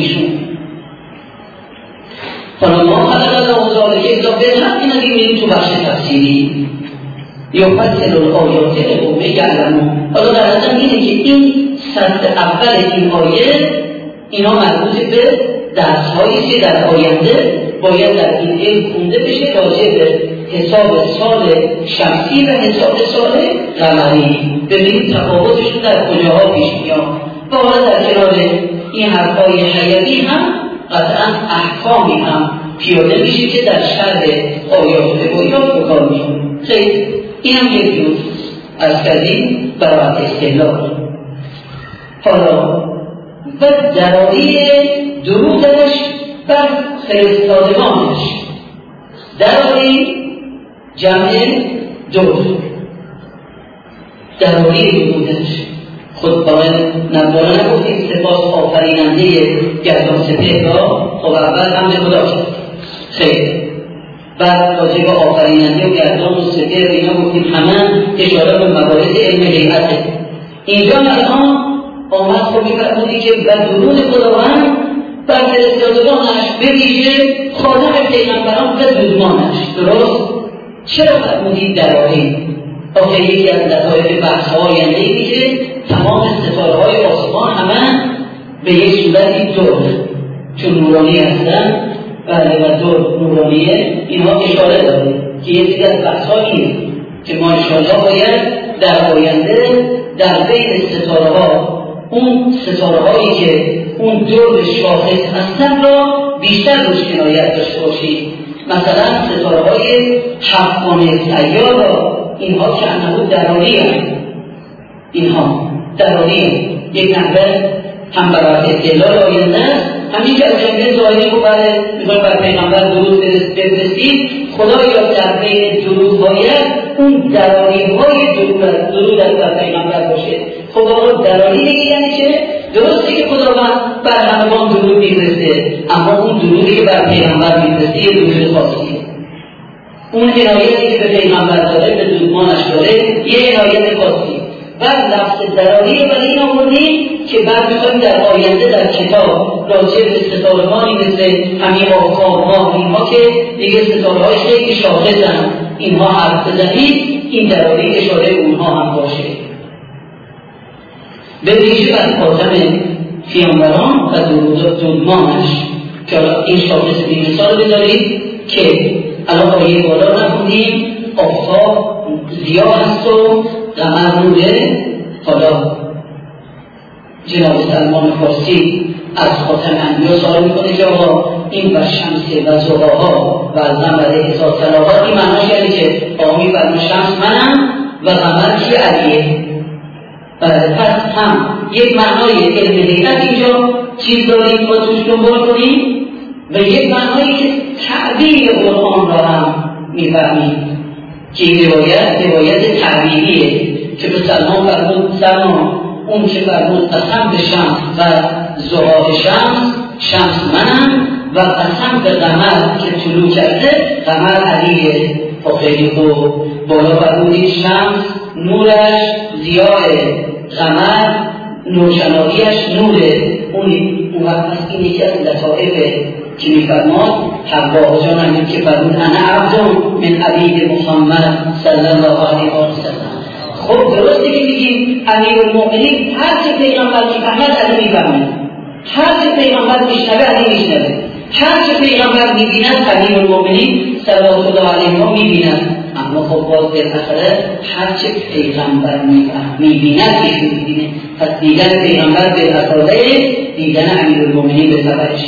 [SPEAKER 1] حالا ما خلق الله ذالک الا بالحق، این دیگه میریم تو بخش تفسیری یفصل الآیات لقوم یعلمون. حالا در اصل اینه که این سطر اول این آیه اینا مربوط به درس‌هایی که در آینده باید در این علم خونده بشه راجع به حساب سال شمسی و حساب سال قمری. ببینید تفاوتشون در کجاها پیش میاد. بالا در کنار این حرفای حیاتی هم قطعا احکامی هم پیاده میشه که در شرح آیات روایات به کار می‌بریم. خیلی این هم یک جور از کردیم برای استدلال. حالا و دلایل درودش بر فرستادگانش، دلایل جمع درود، دلایل درودش خود بالا نگفتیم سپاس آفریننده گردان سپهر را خب اول حمد خدا کرد. خیلی بعد راجع به آفریننده و گردان و سپهر اینا گفتیم همه اشاره به مباحث علم هیئته. اینجا الان آمد خب می‌فرمودی که به درود خداوند بر فرستادگانش بویژه خاتم پیغمبران و دودمانش. درست؟ چرا فرمودید دلایل؟ آخه یکی از لطایف بحث‌های آینده‌ای میشه تمام ستاره‌های آسمان همه به یک صورتی دور، چون نورانی هستن بله و دور نورانیه، اینها اشاره داره که یکی از بحث‌ها اینه که ما انشاءالله باید در آینده در بین ستاره‌ها اون ستاره‌هایی که اون دور شاخص هستن را بیشتر روش عنایت داشته باشیم. مثلا ستاره‌های هفتگانه سیار را اینها که انهو دراری هست، اینها دراری هست. یک نحوه هم برای استدلال آینده است، همین که روشنگر ظاهری رو میخوایم بر پیغمبر درود بفرستید، خدایا در بین درودهایت اون دراری‌های درود از بر پیغمبر باشه. خب آقا دراری دیگه یعنی چه؟ درسته که خداوند بر همگان درود میفرسته، اما اون درودی که بر پیغمبر میفرسته یه درود خاصیه. اون عنایتی که به پیغمبر داره به دودمانش داره یه عنایت خاصی. و لفظ دراری ولی این آمونی که بعد میخوایم در آینده در کتاب راجع به ستاره‌هایی مثل همین آفتاب‌ها اینها که دیگه ستاره‌های خیلی شاخصن اینها حرف بزنید، این دراری اشاره اونها هم باشه. به ویژه بر خاتم پیامبران و دودمانش که این شاخص بی‌مثال بذارید که الان آیه بالا نخوندیم آفتاب ضیا هست و قمر نوره. حالا جناب سلمان فارسی از خاتم انبیا سوال میکنه که آقا این و شمس و زهاها و قمر احساس صلاحات این معناش یعنی که آقا بر شمس منم و قمر که علیه. پس هم یک معنای علم حقیقت اینجا چیز داریم با توش دنبال کنیم و یک معنایی که تعبیر قرآن را هم میفهمیم که این روایت تعبیریه که به سلمان فرمود سلمان اون که فرمود قسم به شمس و زهاء شمس منم و قسم به قمر که طلوع کرده قمر علیه. خیلی خوب بالا فرمودید شمس نورش ضیاء، قمر نورشناقیش نوره. اون وقت این یکی از لطائفه که میفرماد حوا جان همین که فرمود انا عبد من عبید محمد صلی الله علیه و سلم. خب درسته که میگیم امیرالمؤمنین هر چه پیغمبر میفهمد علی میفهمد، هر چه پیغمبر میشنوه علی میشنوه، هر چه پیغمبر میبیند امیرالمؤمنین صلوات الله علیه میبیند. اما خب باز بالاخره هر چه پیغمبر میبیند میبینه. پس دیدن پیغمبر بالاخره دیدن امیرالمؤمنین به سببش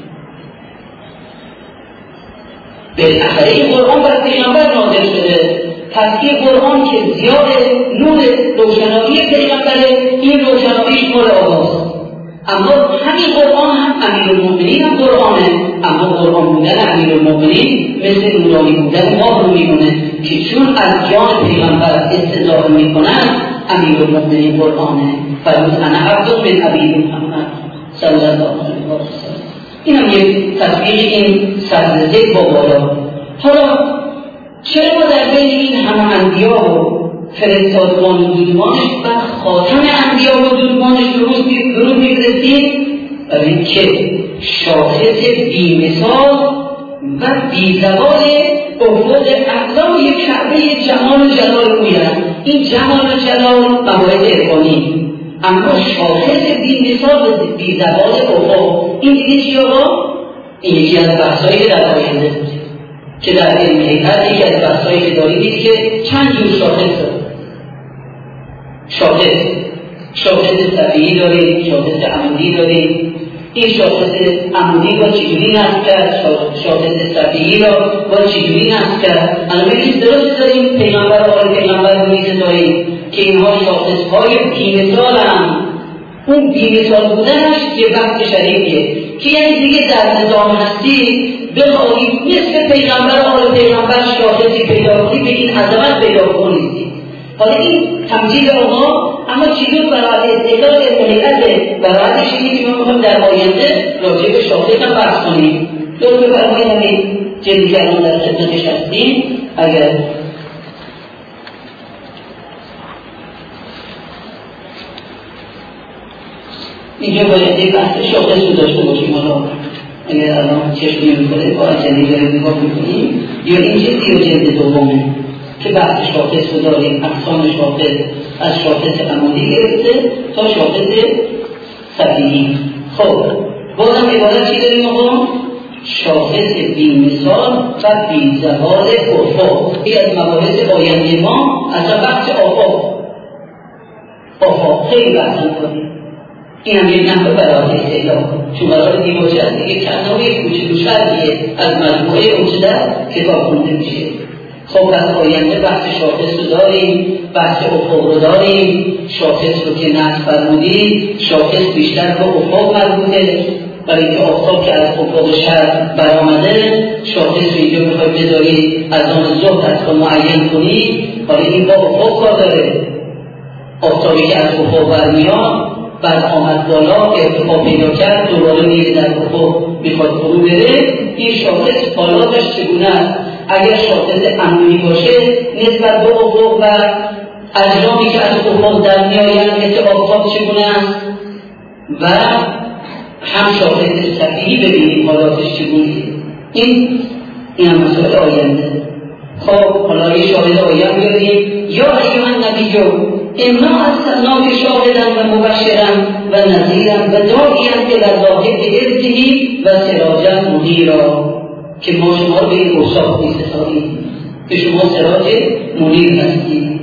[SPEAKER 1] بالاخره این قرآن بر پیغمبر نازل شده. پس این قرآن که زیاد نور روشنایی پیغمبره، این روشناییش مال آقاست. اما همین قرآن هم امیرالمؤمنین هم قرآنه، اما قرآن بودن امیرالمؤمنین مثل نورانی بودن ما رو میمونه که چون از جان پیغمبر استظاهر میکنن امیرالمؤمنین قرآنه. فرمود انا عبد من عبید محمد صلی الله علیه و سلم. این هم یک تطبیق این سرزده با بالا. حالا چرا در بین این همه انبیا و فرستادگان و دودمانش و خاتم انبیا و دودمانش درود می‌فرستیم؟ برای اینکه شاخص بی‌مثال و بی‌زوال افق اعلای کعبه جمال و جلال اویند. این جمال و جلال موارد عرفانی، اما شاخص بی‌مثال و بی‌زوال افق این دیگه چی آقا؟ این یکی از بحثایی که در آینده که در علم حقیقت یکی از بحثایی که دارید که چند جور شاخص داره. شاخص شاخص طبیعی داریم، شاخص عمودی داریم. این شاخص عمودی با چجوری نصب کرد، شاخص طبیعی را با چجوری نصب کرد. الان بگید درست داریم پیغمبر آقای پیغمبر رو می‌ستاییم که اینها شاخص‌های بی‌مثال هم. اون بی‌مثال بودنش یه وقت شریفیه که یعنی دیگه در نظام هستی بخواهید مثل پیغمبر آقای پیغمبر شاخصی پیدا کنید به این عظمت پیدا کنید. حالا این تمثیل آنها اما چیزی برای استعداد طریقت برای چیزی که ما میخوایم در آینده راجع به شاخص هم بحث کنیم. لطف فرمایید همین جلدی که الان در خدمتش هستیم اگر اینجا باید یک بحث شاخص رو داشته باشیم. حالا اگر الان چشمی میکنه با جلدی داریم نگاه میکنیم یا این جلدی یا جلد دومه که بحث شاخص رو داریم، اقسام شاخص از شاخص عمودی گرفته تا شاخص طبیعی. خب بازم عبارت چی داریم آقا؟ شاخص بی‌مثال و بی‌زوال افق. این از مباحث آینده ما اصلا بحث آفاق خیلی بحث کنیم. این هم یک نحوه برای استعداد چون برای دیواجه هست دیگه چند نوعی کوچولو شرطیه از مجموعه اونچه در کتاب خونده میشه. خب از آینده بحث شاخص رو داریم، بحث افق رو داریم. شاخص رو که نصب فرمودید شاخص بیشتر به افق مربوطه برای اینکه آفتاب که از افق شرق برآمده شاخص رو اینجا میخواید بذارید از آن زهد از معین کنید. حالا این با افق کار داره. آفتابی که از افق برمیاد بعد آمد بالا ارتفاع پیدا کرد دوباره میره در افق میخواد فرو بره. این شاخص حالاتش چگونه است؟ اگر شاخص عمودی باشه نسبت به افق و اجرامی که از افق در میآیند مثل آفتاب چگونه است و هم شاخص طبیعی ببینیم حالاتش چگونه. این هم مسئله آینده. خب حالا یه شاهد آینده بیاریم یا ایها النبی انا ارسلناک شاهدا و مبشرا و نذیرا و داعیا الی الله باذنه و سراجا منیرا که ما شما رو به این اوصاف می‌ستاییم که شما سراج منیر هستید.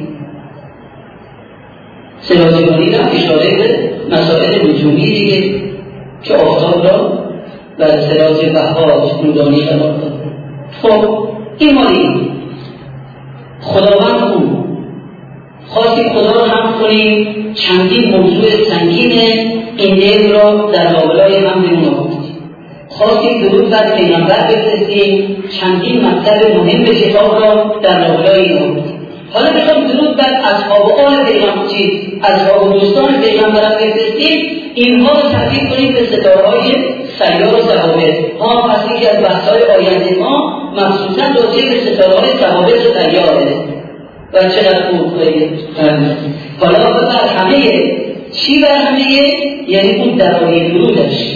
[SPEAKER 1] سراج منیر هم اشاره به مسائل نجومی دیگه که آفتاب را و سراج بهاج نورانی قرار داد. خب این مالی خداوند اون خواستیم خدا رو هم کنیم چندین موضوع سنگین این علم را در لابلای هم بمونید. خواستیم درود بر پیغمبر بفرستیم چندین مطلب مهم کتاب را در لابلای این. حالا بخوام درود بر اصحاب آل پیغمبر اصحاب و دوستان پیغمبر بفرستیم اینها رو تبدیل کنیم به ستاره‌های سیار و صحابه. پس یکی از بحث‌های آینده ما مخصوصا راجع به ستاره‌های صحابه و سیاره و چقدر خوب کنید. حالا بر همه چی بر همه یعنی اون دراری درودش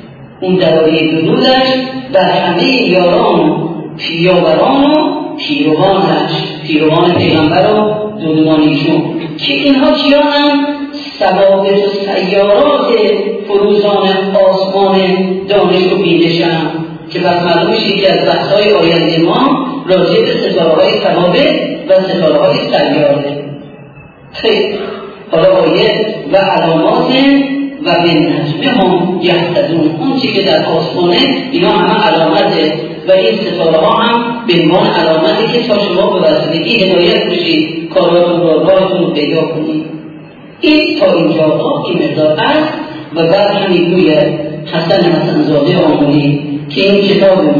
[SPEAKER 1] بر همه یاران و پیاوران و پیروان پیغمبر و دودمانیشون که اینها کیانم ثوابت و سیارات فروزان آسمان دانش و بینشم که بس معلوم میشه که از بحث‌های آینده ما راجع به ستاره‌های ثوابت و ستاره‌های سیاره. خیلی حالا آیه و علامات و بالنجم هم یهتدون اون چی که در آسمانه اینا همه علامته و این ستاره ها هم به عنوان علامتی که تا شما به وسیلگی هدایت بشید کاراتون رو پیدا کنید. این تا اینجا این مقدار است و بعد همین گوی حسن حسنزاده آمونی که این کتاب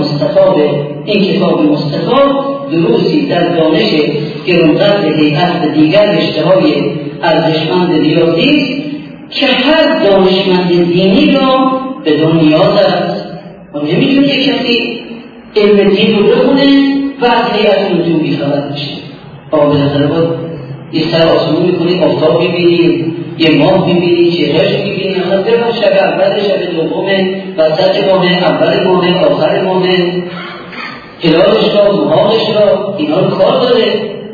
[SPEAKER 1] مستطاب دروسی در دانش گرانقدر هیئت و دیگر رشته‌های ارزشمند ریاضی که هر دانشمند دینی را بدون نیاز است. و نمیتونه یک کسی علم دین رو بخونه و از هیئت نجومی خبر بشه. به نظر باید یه سر آسمون میکنی آفتاب ببینی یه ماه ببینی چهرهش ببینی اما ببین شب اول شب دومه وسط ماه اول ماه آخر ماه هلالش را محاقش را اینا رو کار داره.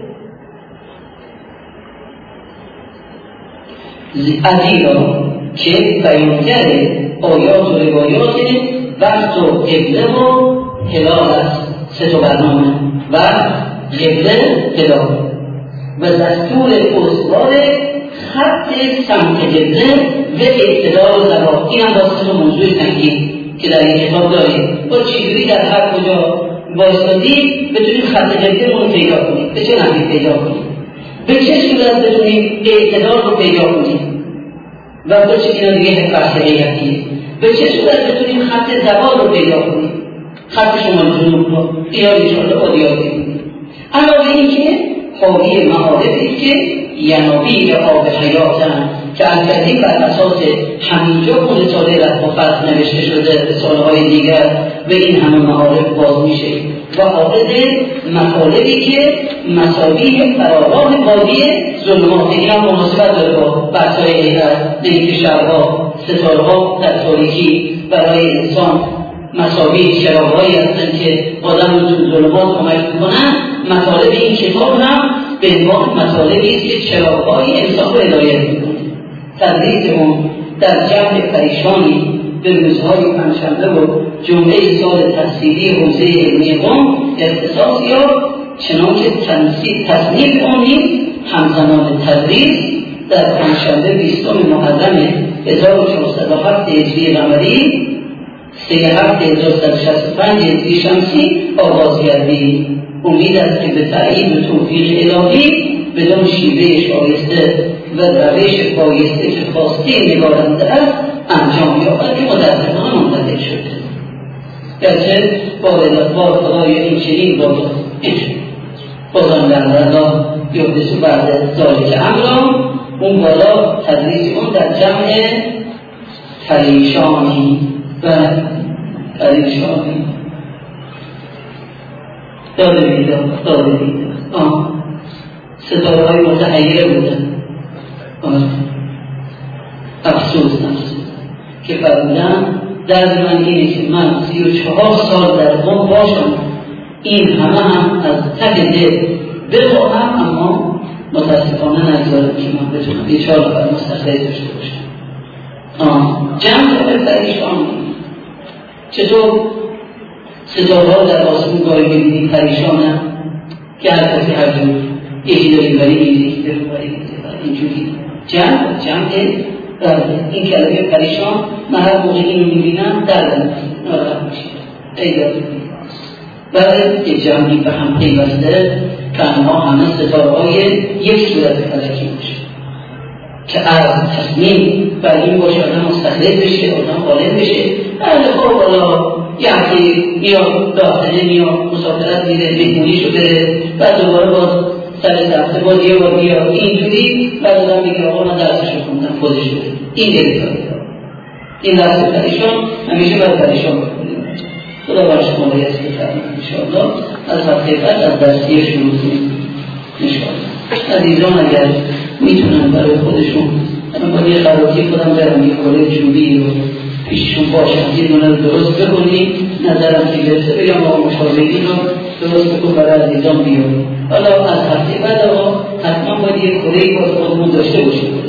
[SPEAKER 1] ازیرا که بیانگر آیات و روایات وقت و قبله و هلال است. سه تا برنامه و قبله هلال و دستور استوار خط سمت قبله و اعتدال زبان. این هم واسه موضوع تنقید که در این کتاب داریم. با چیزی در هر کجا وایسادی بتونیم خط قبله رو پیدا کنیم. به چه نحوی پیدا کنیم؟ به چه صورت بتونیم اعتدال رو پیدا کنیم؟ و به چه اینا دیگه بحث هیئتیه. به چه صورت بتونیم خط زبان رو پیدا کنیم؟ خط شمال جنوب رو ایار انشاءالله با دیار کنیم. علاوه این که حاوی معارفی که ینابیع آب حیاتن که البته بر اساس همینجا اون رساله لطافت نوشته شده، رساله‌های دیگر و این همه معارف باز میشه و عارض مطالبی که مساوی فراوان وادی ظلمات. این هم مناسبت داره با بحث‌های هیئت، اینکه شب‌ها ستاره‌ها در تاریکی برای انسان مساوی چراغ‌هایی هستند که آدم رو تو ظلمات کمک می‌کنن. مطالب این کتاب هم به عنوان مطالبی است که چراغ‌های انسان رو هدایت می‌کنه. تدریس اون در جمع پریشانی به روزهای پنجشنبه و جمعه سال تحصیلی حوزه علمی قم اختصاص یا چنانچه تصنیف اون همزمان تدریس در پنجشنبه 20 محرم 1407 هجری قمری 37,1165 هجری شمسی آغاز گردید. امید است که به تأیید و توفیق الهی بدون شیوه شایسته و روش بایسته که خواسته نگارنده است انجام یابد که متاسفانه منتظر شده. گرچه بار خدای این چنین بازان در الله یحدث بعد ذالک امرا. اون بالا تدریس اون در جمع پریشانی و پریشانی داده بیده ستاره های متحیره بودن. افسوس که فرمودن در من اینه که من 34 سال در قم باشم، این همه هم از ته دل بخواهم، اما متاسفانه نگذارم که من بتونم یه 4 نفر مستقل داشته باشم. جمع به پریشان. چطور ستاره ها در آسمون گاهی ببینید پریشانه که هر کسی هر جور یکی داری برای یکی داری برای اینجوری جمع این کلمه پریشان من هر موقع اینو میبینم دردم ناراحت میشه. ای داری برای یک جمعی به هم پیوسته که آنها همه ستاره‌های یک صورت فلکی باشه که از تصمیم بر این باشه آدم مستقل بشه، آدم غالب بشه. خب حالا یکی یا داخله یا مسافرت میره مهمونیشو بره، بعد دوباره باز سر هفته باز یه بار بیا اینجوری، بعد آدم میگه آقا من درسشو خوندم خودش بره. این دلیل این درس پریشان همیشه باید پریشان بکنیم. خدا برای شما باید بفرمایید انشاءالله. از هفته بعد از درسیه شروع کنیم انشاءالله. عزیزان اگر میتونن برای خودشون من باید یه خراطی خودم برم یه کوله جوبی رو پیششون باشم یه دونه رو درست بکنیم، نظرم که برسه بگم آقا مشاورین رو درست بکن برای عزیزان بیاریم. حالا از هفته بعد آقا حتما باید یه کله‌ای باز خودمون داشته باشیم.